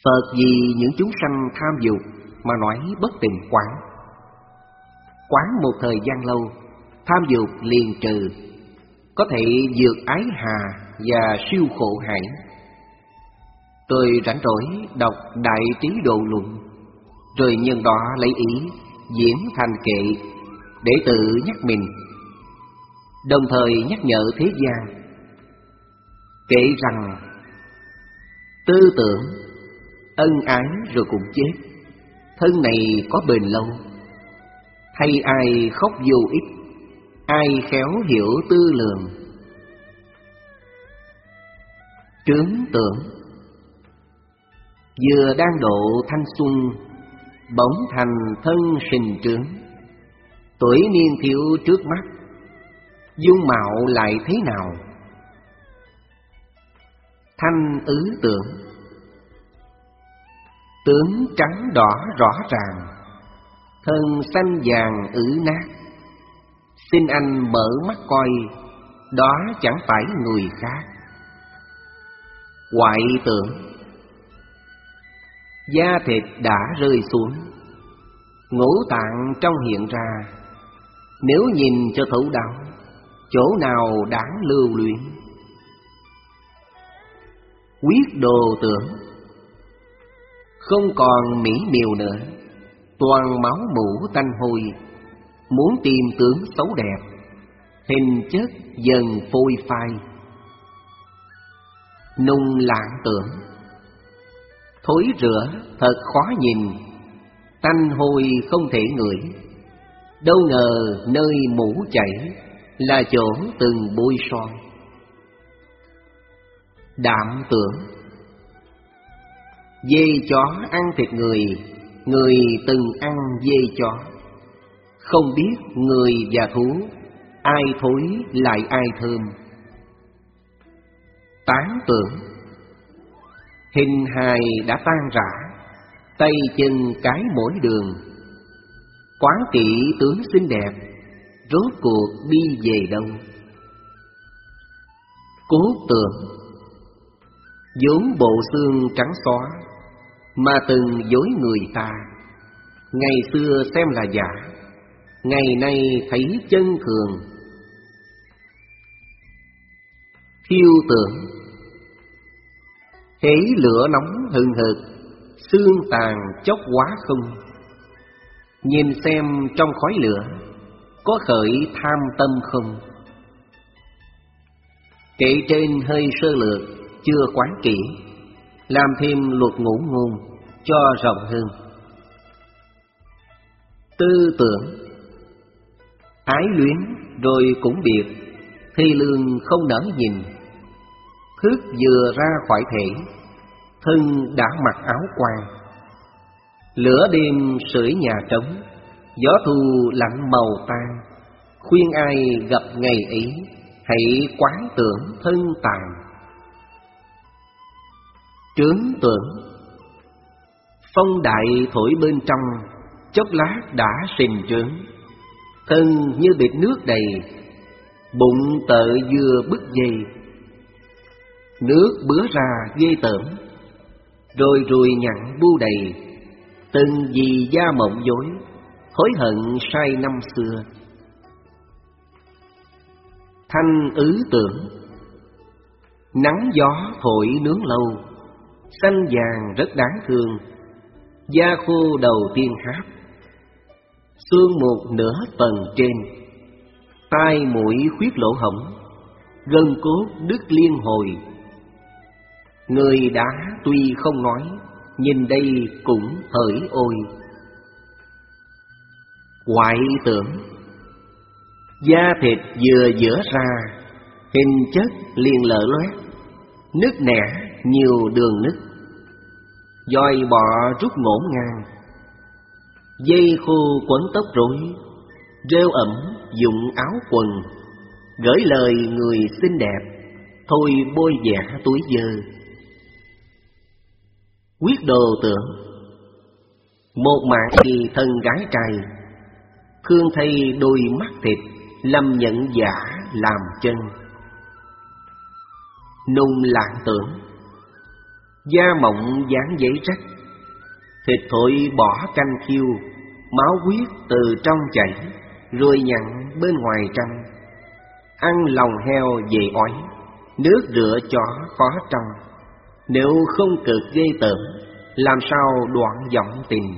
Phật vì những chúng sanh tham dục mà nói bất tình quán. Quán một thời gian lâu, tham dục liền trừ, có thể vượt ái hà và siêu khổ hải. Tôi rảnh rỗi đọc Đại Trí Độ Luận, rồi nhân đó lấy ý diễn thành kệ để tự nhắc mình, đồng thời nhắc nhở thế gian. Kể rằng tư tưởng ân ái rồi cũng chết, thân này có bền lâu. Hay ai khóc vô ích, ai khéo hiểu tư lường. Trướng tưởng vừa đang độ thanh xuân, bỗng thành thân sình trướng. Tuổi niên thiếu trước mắt, dung mạo lại thế nào? Thanh ứ tưởng, tướng trắng đỏ rõ ràng, thân xanh vàng ứ nát. Xin anh mở mắt coi, đó chẳng phải người khác. Hoại tưởng, da thịt đã rơi xuống, ngũ tạng trong hiện ra. Nếu nhìn cho thấu đáo, chỗ nào đáng lưu luyến. Quyết đồ tưởng, không còn mỹ miều nữa, toàn máu mủ tanh hôi. Muốn tìm tướng xấu đẹp, hình chất dần phôi phai. Nung lạng tưởng, thối rữa thật khó nhìn, tanh hôi không thể ngửi. Đâu ngờ nơi mũ chảy là chỗ từng bôi son. Đạm tưởng, dê chó ăn thịt người, người từng ăn dê chó. Không biết người và thú, ai thối lại ai thơm. Tán tưởng, hình hài đã tan rã, tay chân cái mỗi đường. Quán kỹ tướng xinh đẹp, rốt cuộc đi về đâu? Cốt tưởng, vốn bộ xương trắng xóa, mà từng dối người ta. Ngày xưa xem là giả, ngày nay thấy chân thường. Thiêu tưởng, hễ lửa nóng hừng hực, xương tàn chốc hóa không. Nhìn xem trong khói lửa, có khởi tham tâm không? Kể trên hơi sơ lược, chưa quán kỹ, làm thêm luật ngũ ngôn cho rộng hơn. Tư tưởng, ái luyến rồi cũng biệt, thi lương không nỡ nhìn. Thức vừa ra khỏi thể, thân đã mặc áo quan. Lửa đêm sưởi nhà trống, gió thu lạnh màu tan. Khuyên ai gặp ngày ấy, hãy quán tưởng thân tàn. Trướng tưởng, phong đại thổi bên trong, chốc lát đã sình trướng. Thân như bịt nước đầy, bụng tợ dưa bứt dây. Nước bứa ra ghê tởm, rồi ruồi nhặn bu đầy. Từng vì da mộng dối, hối hận sai năm xưa. Thanh ứ tưởng, nắng gió thổi nướng lâu, xanh vàng rất đáng thương. Da khô đầu tiên hát, xương một nửa tầng trên. Tai mũi khuyết lỗ hổng, gân cốt đứt liên hồi. Người đã tuy không nói, nhìn đây cũng hỡi ôi. Hoại tưởng, da thịt vừa dữa ra, hình chất liền lở loét, nứt nẻ nhiều đường nứt. Dòi bọ rút ngổn ngang, dây khô quấn tóc rối. Rêu ẩm dụng áo quần, gửi lời người xinh đẹp, thôi bôi vẽ túi dơ. Quyết đồ tưởng, một mạng thì thân gái trai, thương thay đôi mắt thịt, lâm nhận giả làm chân. Nung lạng tưởng, Da mộng dáng giấy rách, thịt thội bỏ canh khiêu, máu huyết từ trong chảy, rồi nhặn bên ngoài trăng. Ăn lòng heo về ói, nước rửa chó khó trong. Nếu không cực ghê tởm, làm sao đoạn vọng tình.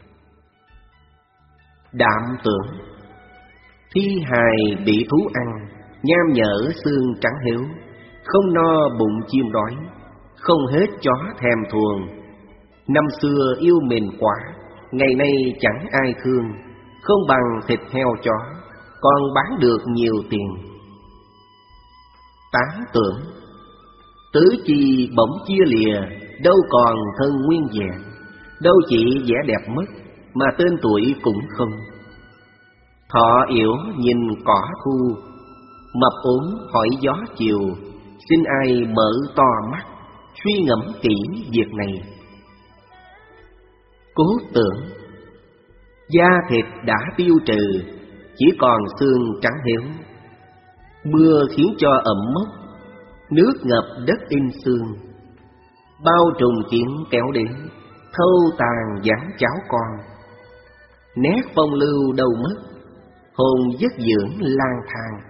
Đạm tưởng, thi hài bị thú ăn, nham nhở xương trắng hiếu. Không no bụng chim đói, không hết chó thèm thuồng. Năm xưa yêu mình quá, ngày nay chẳng ai thương. Không bằng thịt heo chó, còn bán được nhiều tiền. Tán tưởng, tứ chi bỗng chia lìa, đâu còn thân nguyên vẹn. Đâu chỉ vẻ đẹp mất, mà tên tuổi cũng không. Thọ yểu nhìn cỏ thu, mập ốm hỏi gió chiều. Xin ai mở to mắt, suy ngẫm kỹ việc này. Cố tưởng, da thịt đã tiêu trừ, chỉ còn xương trắng hiếu. Mưa khiến cho ẩm mốc, nước ngập đất in xương. Bao trùng kiến kéo đến, thâu tàn dáng cháu con. Nét phong lưu đâu mất, hồn giấc dưỡng lang thang.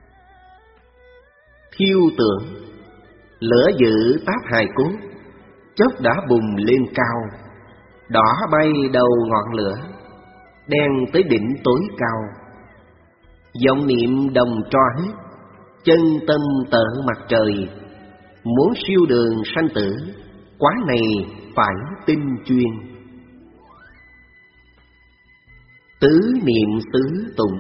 Thiêu tưởng, lửa dữ táp hài cốt, chốc đã bùng lên cao. Đỏ bay đầu ngọn lửa, đen tới đỉnh tối cao. Vọng niệm đồng tro hết, chân tâm tợ mặt trời. Muốn siêu đường sanh tử, quán này phải tinh chuyên. Tứ niệm xứ tụng.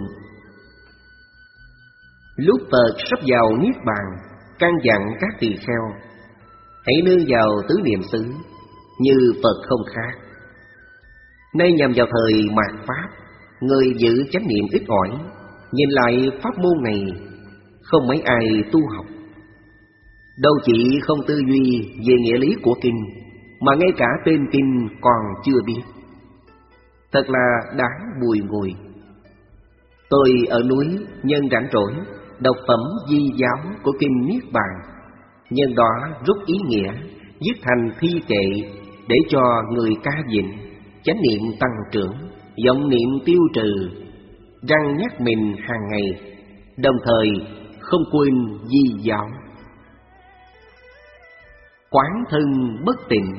Lúc Phật sắp vào niết bàn, căn dặn các tỳ kheo hãy nương vào tứ niệm xứ, như Phật không khác. Nay nhằm vào thời mạt Pháp, người giữ chánh niệm ít ỏi, nhìn lại pháp môn này, không mấy ai tu học. Đâu chỉ không tư duy về nghĩa lý của kinh, mà ngay cả tên kinh còn chưa biết. Thật là đáng bùi ngùi. Tôi ở núi nhân rảnh rỗi đọc phẩm di giáo của kinh Niết Bàn, nhân đó rút ý nghĩa, viết thành thi kệ để cho người ca dịnh, chánh niệm tăng trưởng, vọng niệm tiêu trừ, răng nhắc mình hàng ngày, đồng thời không quên di giáo. Quán thân bất tịnh.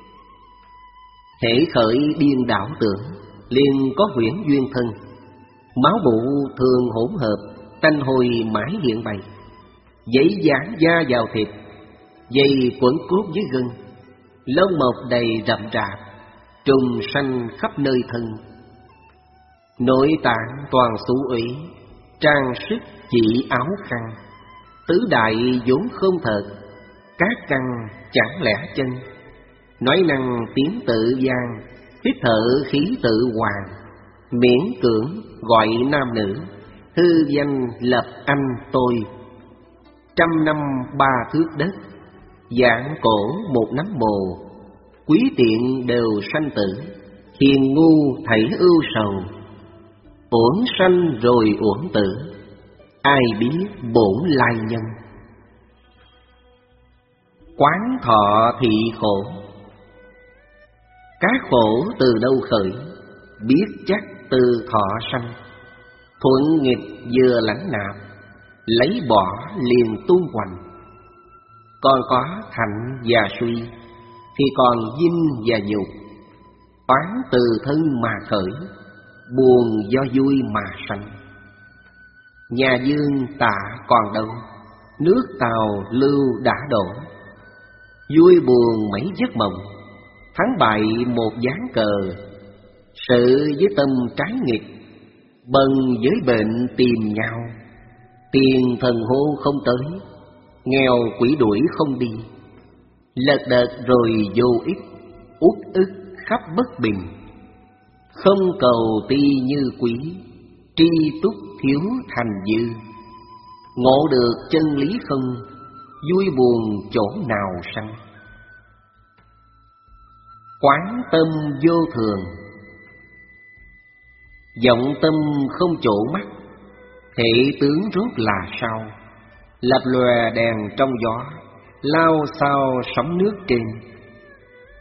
Hễ khởi điên đảo tưởng, liền có huyễn duyên thân. Máu mụ thường hỗn hợp, tanh hôi mãi hiện bày. Giấy dán da vào thịt, dây quấn cốt dưới gân. Lông mọc đầy rậm rạp, trùng sanh khắp nơi thân. Nội tạng toàn xú ủy, trang sức chỉ áo khăn. Tứ đại vốn không thật, các căn chẳng lẽ chân. Nói năng tiếng tự gian, hít thở khí tự hoàng. Miễn cưỡng gọi nam nữ, hư danh lập anh tôi. 100 năm 3 thước đất, giảng cổ một nắm mồ. Quý tiện đều sanh tử, hiền ngu thảy ưu sầu. Uổng sanh rồi uổng tử, ai biết bổn lai nhân. Quán thọ thị khổ. Các khổ từ đâu khởi, biết chắc từ thọ sanh. Thuận nghịch vừa lãnh nạp, lấy bỏ liền tu hoành. Còn có hạnh và suy, thì còn dinh và nhục. Oán từ thân mà khởi, buồn do vui mà sanh. Nhà Dương tạ còn đâu, nước Tàu lưu đã đổ. Vui buồn mấy giấc mộng, thắng bại một ván cờ. Sự với tâm trái nghịch, bần với bệnh tìm nhau. Tiền thần hô không tới, nghèo quỷ đuổi không đi. Lật đật rồi vô ích, uất ức khắp bất bình. Không cầu ti như quý, tri túc thiếu thành dư. Ngộ được chân lý không, vui buồn chỗ nào sanh. Quán tâm vô thường. Vọng tâm không chỗ mắt, thể tướng rốt là sao. Lập lòe đèn trong gió, lao sao sóng nước trên.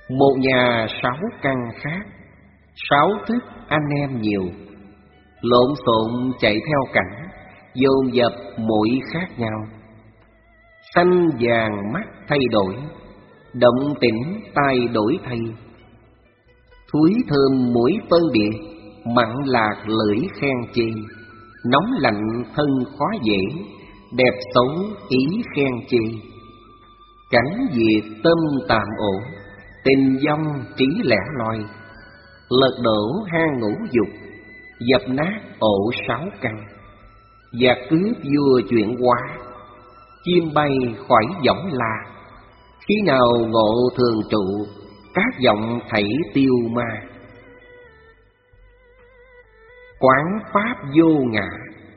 Một nhà 6 căn khác, 6 thức anh em nhiều, lộn xộn chạy theo cảnh, dồn dập mỗi khác nhau. Xanh vàng mắt thay đổi, động tĩnh tai đổi thay. Thúi thơm mũi phân biệt, mặn lạc lưỡi khen chê. Nóng lạnh thân khó dễ, đẹp xấu ý khen chê. Cảnh diệt tâm tạm ổn, tình dông trí lẻ loi. Lật đổ hang ngũ dục, dập nát ổ 6 căn. Giặc cướp vua chuyển hóa, chim bay khỏi võng la. Khi nào ngộ thường trụ, các giọng thảy tiêu ma. Quán pháp vô ngã,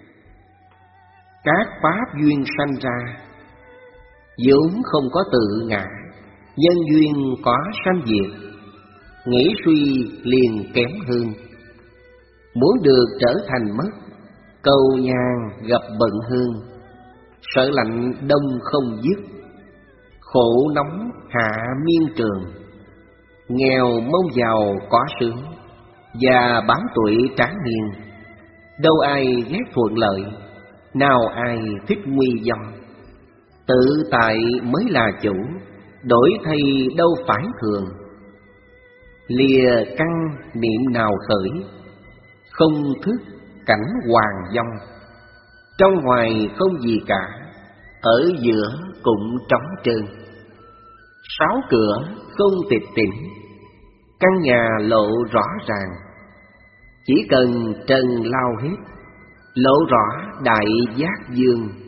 các pháp duyên sanh ra, vốn không có tự ngã, nhân duyên có sanh diệt. Nghĩ suy liền kém hương, muốn được trở thành mất, cầu nhàn gặp bận hương. Sợ lạnh đông không dứt, khổ nóng hạ miên trường. Nghèo mong giàu có sướng, già bám tuổi tráng niên. Đâu ai ghét thuận lợi, nào ai thích nguy vong. Tự tại mới là chủ, đổi thay đâu phải thường. Lìa căn niệm nào khởi, không thức cảnh hoàng vong. Trong ngoài không gì cả, ở giữa cũng trống trơn. 6 cửa không tịch tĩnh, căn nhà lộ rõ ràng. Chỉ cần trần lao hết, lộ rõ đại giác dương.